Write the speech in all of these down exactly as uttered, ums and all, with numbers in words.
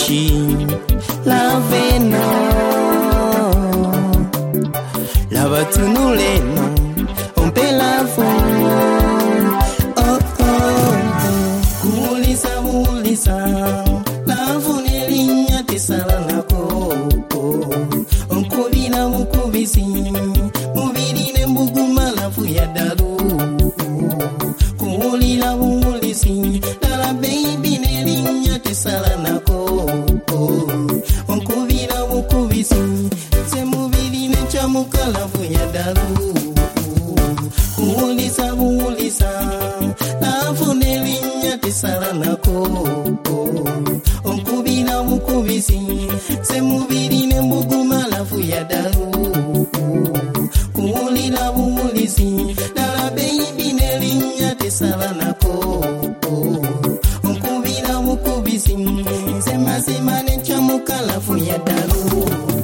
machine, la veno, la batunuleno, on peut la voir. Oh oh, kulisa kulisa, la vunelinya tesalanako. On kubina mukubisi, mubiri nembuguma la fuyadalu. Kulila kulisi, la baby nelinya tesalanako. On kubina mukubisi, se mubiri nechamuka la fuyadalu. Kulisa kulisa, la vunelinya tesalanako. On kubina mukubisi, se mubiri nembuguma la fuyadalu. Kulila kulisi, la baby nelinya tesalanako. On kubina mukubisi, se masima nechamuka la fuyadalu.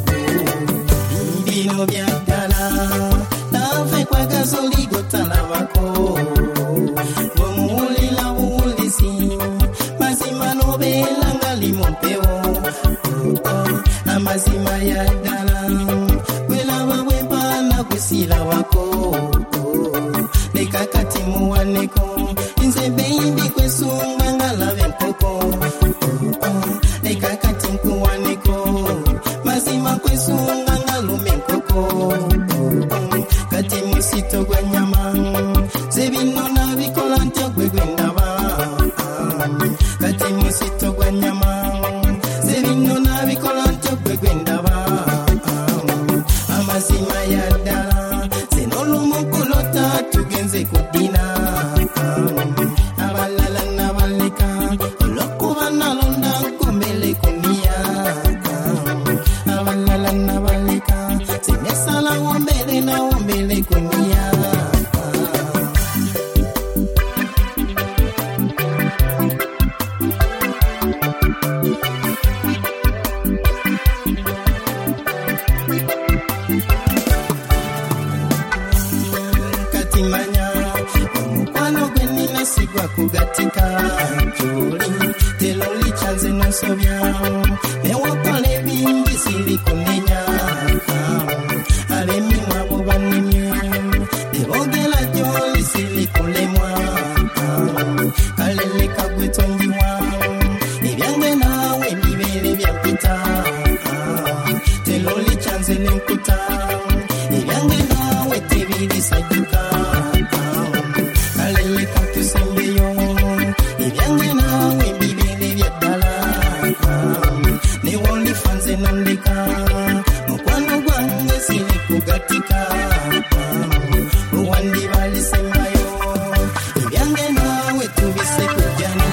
Bino byagala, la fe kwa gasoli gotala wako. Gomulila kulisi, masima nobela ngali mompeo. Amazima ya dala, wela wawe bana kusila wako. Nekakati muwaneko, inze baby kwesunga ngala venkoko. Nekakati mkuwaneko, mazima kwesunga ngalo menkoko. Kati musito gwa nyama, zebino na vikolante gwe gwendaba. Kati musito gwa nyama, zebino na vikolante gwe gwendaba. Amazima ya dala, zenolo mukulota tugenze kudina. Abalala nabaleka, olokuba nalonda kumbele kunia. Abalala nabaleka, sinesala wombele na wombele kunia. Katimanya, umukwano gwenina sigwa kugatika. Juli, teloli chanze nosobya. Newakole bingi sili kunenya. Abemi mwabo banimye, ebogela joli sili kulemwa. Kalele kagwetongiwa, ebyange nawe bibele byapita. Teloli chanze nenkuta, ebyange nawe tebili sajuka. Kalele kakusembeyo, ebyange nawe bibele byadala. Ne woli fanze nandika, mukwano gwange sili kugatika. Uwandi balisembayo, ebyange nawe tubise kujani.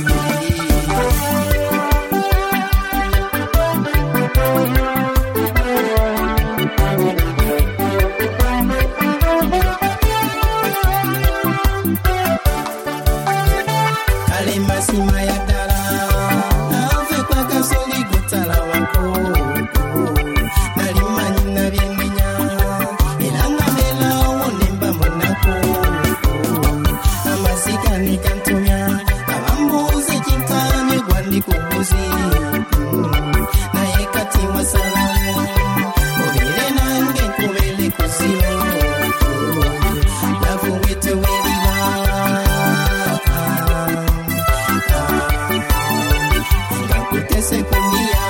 Kale masima ya dala, ave kwa gasoli gotala wako. Nalimanyi na byemenya, elanga mela wonemba monako. Amazika nikantumya, abambuze kintamye gwandi kubuzi. Naye kati wasalamu, obere nange nkubele kuzino. Lavu wetu weliwa, ngakutese kunia.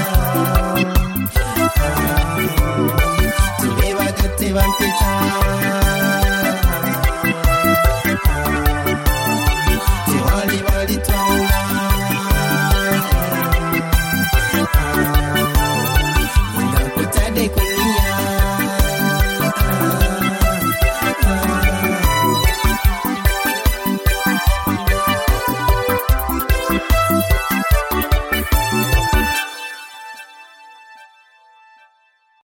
Tubeba gate bampita.